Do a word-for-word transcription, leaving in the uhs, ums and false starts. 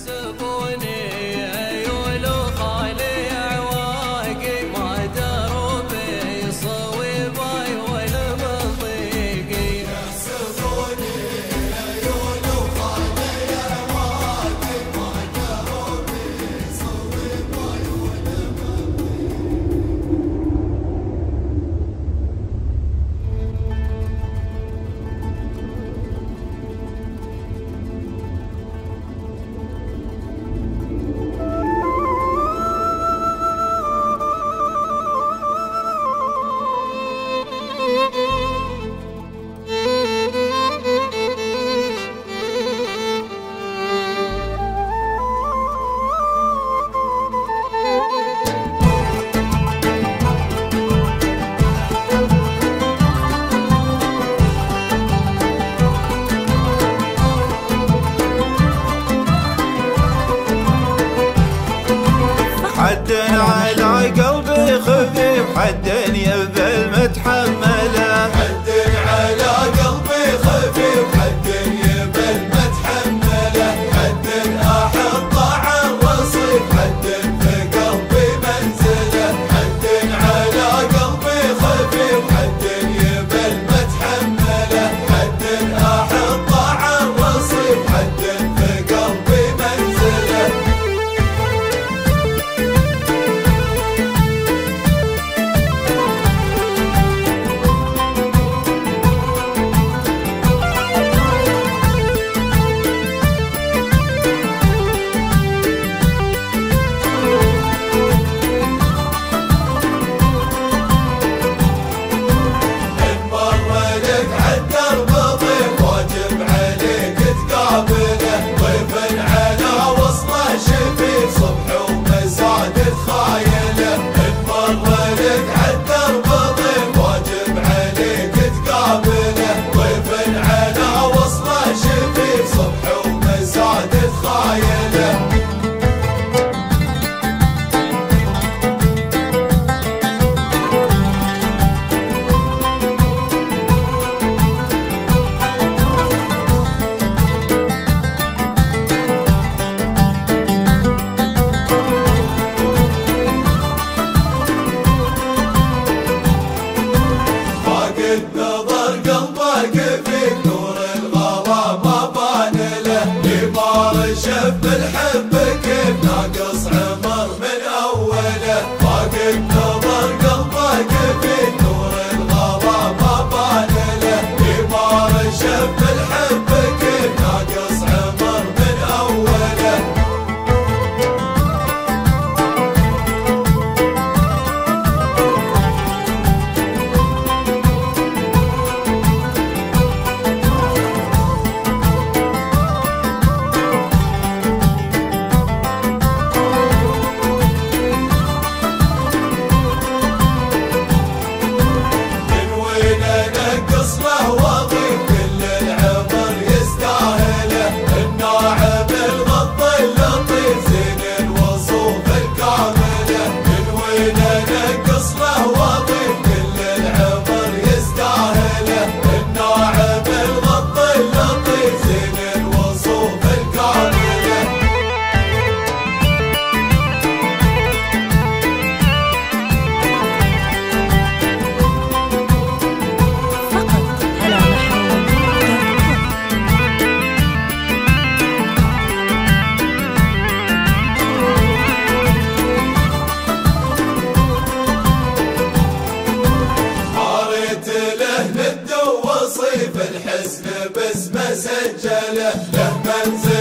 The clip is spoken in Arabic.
حد على قلبي خفيف، حد يبى المتحمله، حد على قلبي خفيف، حد يبى المتحمله، حد احط على الرصيف، حد في قلبي منزله، حد على قلبي خفيف، حد يبى المتحمله، حد احط على الرصيف، حد في قلبي منزله. نظر قلبك فيك نور الغرام ما بان له، يبار شف الحب كيف ناقص عمر من اوله. فاقد نظر قلبك فيك نور الغرام ما بان له، يبار شف الحب كيف ناقص عمر من اوله. الحسن باسمه سجله له منزل